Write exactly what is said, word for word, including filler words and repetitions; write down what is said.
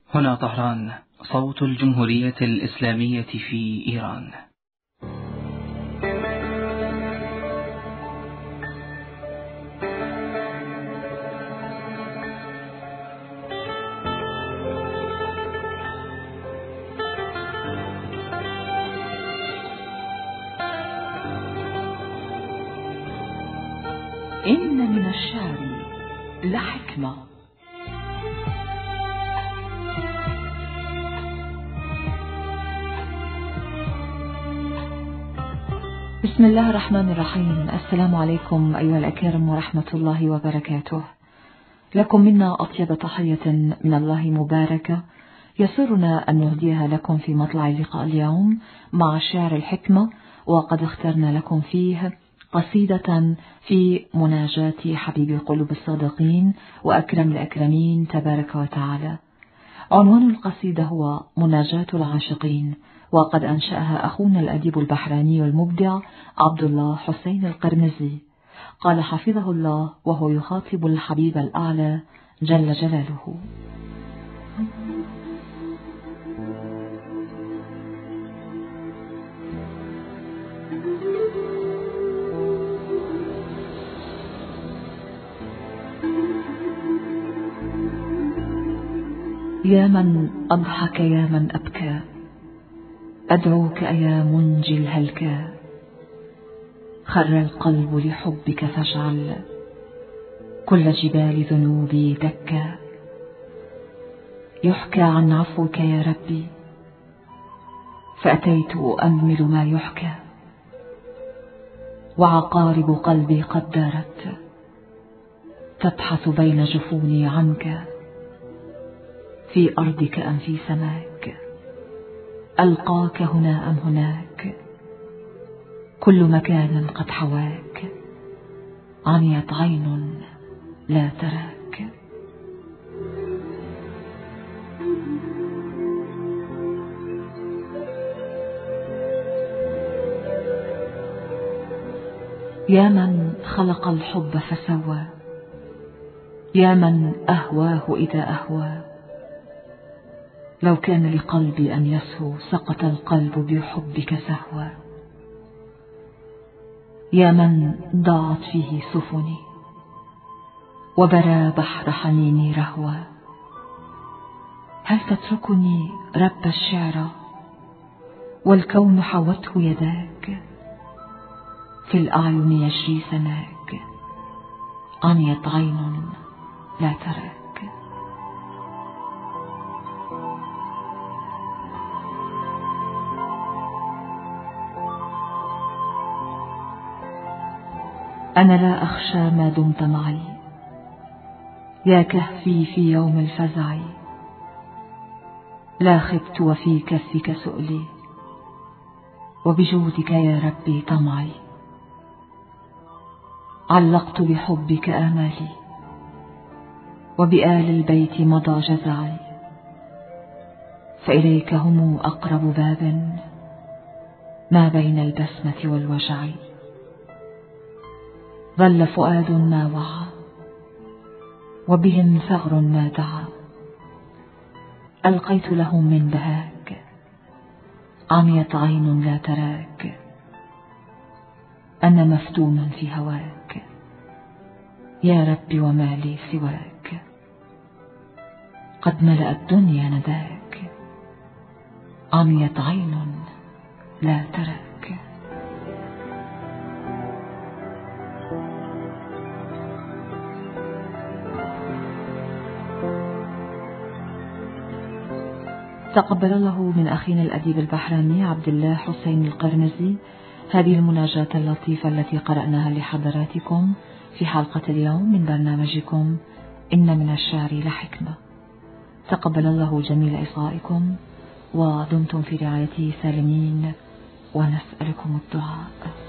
هنا طهران، صوت الجمهورية الإسلامية في إيران. إن من الشعر لحكمة. بسم الله الرحمن الرحيم. السلام عليكم أيها الأكارم ورحمة الله وبركاته. لكم منا أطيب تحية من الله مباركة يسرنا أن نهديها لكم في مطلع اللقاء اليوم مع شعر الحكمة، وقد اخترنا لكم فيه قصيدة في مناجاة حبيب قلوب الصادقين وأكرم الأكرمين تبارك وتعالى. عنوان القصيدة هو مناجاة العاشقين، وقد أنشأها أخونا الأديب البحراني المبدع عبد الله حسين القرمزي. قال حفظه الله وهو يخاطب الحبيب الأعلى جل جلاله: يا من أضحك يا من أبكى، أدعوك يا منجي الهلكى، خر القلب لحبك فاجعل كل جبال ذنوبي دكا. يحكى عن عفوك يا ربي، فأتيت أؤمل ما يحكى، وعقارب قلبي قد دارت تبحث بين جفوني عنك. في أرضك أم في سماك، ألقاك هنا أم هناك، كل مكان قد حواك، عميت عين لا تراك. يا من خلق الحب فسوى، يا من أهواه إذا أهوى، لو كان لقلبي أن يسهو سقط القلب بحبك سهوا. يا من ضاعت فيه سفني وبرى بحر حنيني رهوا، هل تتركني رب الشعر والكون حوته يداك؟ في الأعين يجري سناك، عميت عين لا تراك. أنا لا أخشى ما دمت معي، يا كهفي في يوم الفزع، لا خبت وفي كفك سؤلي، وبجودك يا ربي طمعي. علقت بحبك آمالي، وبآل البيت مضى جزعي، فإليك هم أقرب باب ما بين البسمة والوجع. ظل فؤاد ما وعى، وبهم ثغر ما دعا، ألقيت لهم من بهاك، عميت عين لا تراك. أنا مفتون في هواك يا ربي، وما لي سواك، قد ملأ الدنيا نداك، عميت عين لا تراك. تقبل الله من أخينا الأديب البحراني عبد الله حسين القرمزي هذه المناجاة اللطيفة التي قرأناها لحضراتكم في حلقة اليوم من برنامجكم إن من الشعر لحكمة. تقبل الله جميل إصغائكم، ودمتم في رعايته سالمين، ونسألكم الدعاء.